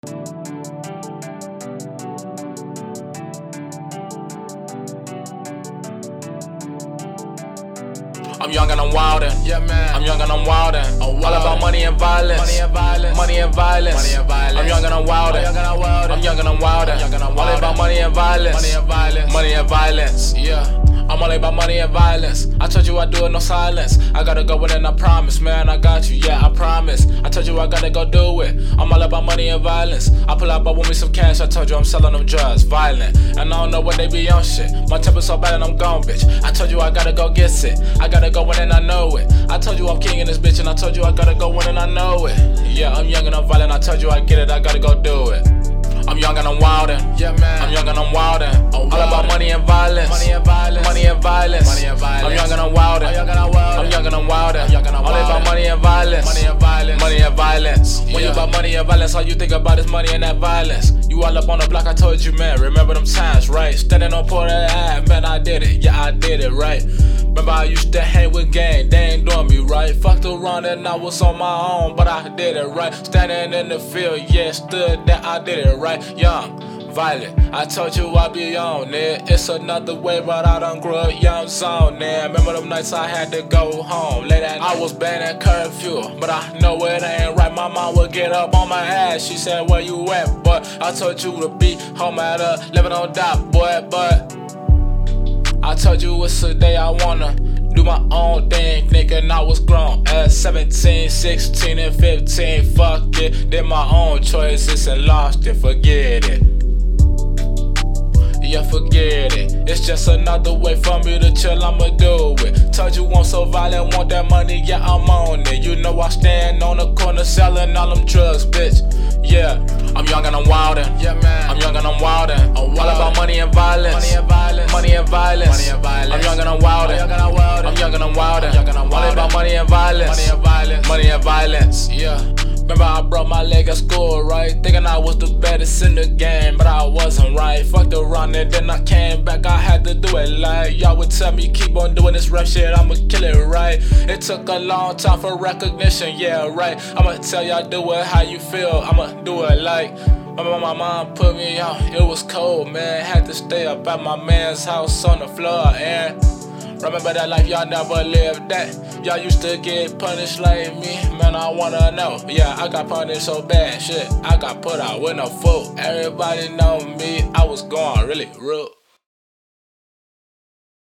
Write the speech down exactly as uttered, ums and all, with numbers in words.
I'm young and I'm wildin', yeah man. I'm young and I'm wildin'. I'm All about money and violence, money and violence, money and violence. money and violence. I'm young and I'm wildin', I'm young and I'm wildin'. I'm young and I'm wildin'. I'm young and I'm All wildin'. about money and violence, Money and violence, money and violence. yeah. I'm all about money and violence. I told you I do it, no silence. I gotta go in and I promise, man, I got you, yeah, I promise. I told you I gotta go do it. I'm all about money and violence. I pull out, but with me some cash. I told you I'm selling them drugs, violent. And I don't know what they be on shit. My temper's so bad and I'm gone, bitch. I told you I gotta go get it. I gotta go in and I know it. I told you I'm king in this bitch, and I told you I gotta go in and I know it. Yeah, I'm young and I'm violent. I told you I get it, I gotta go do it. I'm young and I'm wildin', yeah man. I'm young and I'm wildin'. I'm all about money and violence, money and violence, money and violence. money and violence. I'm young and I'm wildin', I'm young and I'm wildin'. I'm young and I'm wildin'. I'm young and I'm all about wildin'. money and violence, money and violence, money and violence. When you Yeah. about money and violence, all you think about is money and that violence. You all up on the block, I told you, man. Remember them times, right? Standing on Porter Ave, man, I did it. Yeah, I did it, right? Remember I used to hang with gang, they ain't doing me right. Fucked around and I was on my own, but I did it right. Standing in the field, yeah, stood there, I did it right. Young, violent, I told you I be on it. It's another way, but I done grew up young zone there. Remember them nights I had to go home late at night. I was banning curfew, but I know it ain't right. My mom would get up on my ass. She said, where you at, boy? I told you to be home at eleven on dot, boy, but I told you it's a day I wanna do my own thing, thinking I was grown at seventeen, sixteen, and fifteen. Fuck it, did my own choices and lost it, forget it. Yeah, forget it. It's just another way for me to chill, I'ma do it. Told you I'm so violent, want that money, yeah, I'm on it. You know I stand on the corner selling all them drugs, bitch. Yeah, I'm young and I'm wildin', yeah man. I'm young and I'm wildin'. I'm all wildin'. about money and violence, money and violence, money and violence. money and violence. I'm young and I'm I'm wildin', young and I'm wildin'. I'm young and I'm wildin'. I'm young and I'm all wildin'. about money and violence, money and violence, money and violence. yeah. Remember I broke my leg at school, right? Thinking I was the baddest in the game, but I wasn't right. Fucked around and then I came back, I had to do it like y'all would tell me keep on doing this rap shit, I'ma kill it, right? It took a long time for recognition, yeah, right. I'ma tell y'all do it how you feel, I'ma do it like my, my mom put me out, it was cold, man. Had to stay up at my man's house on the floor, and remember that life, y'all never lived that. Y'all used to get punished like me, man, I wanna know. Yeah, I got punished so bad, shit, I got put out with no fool. Everybody know me, I was going really rude.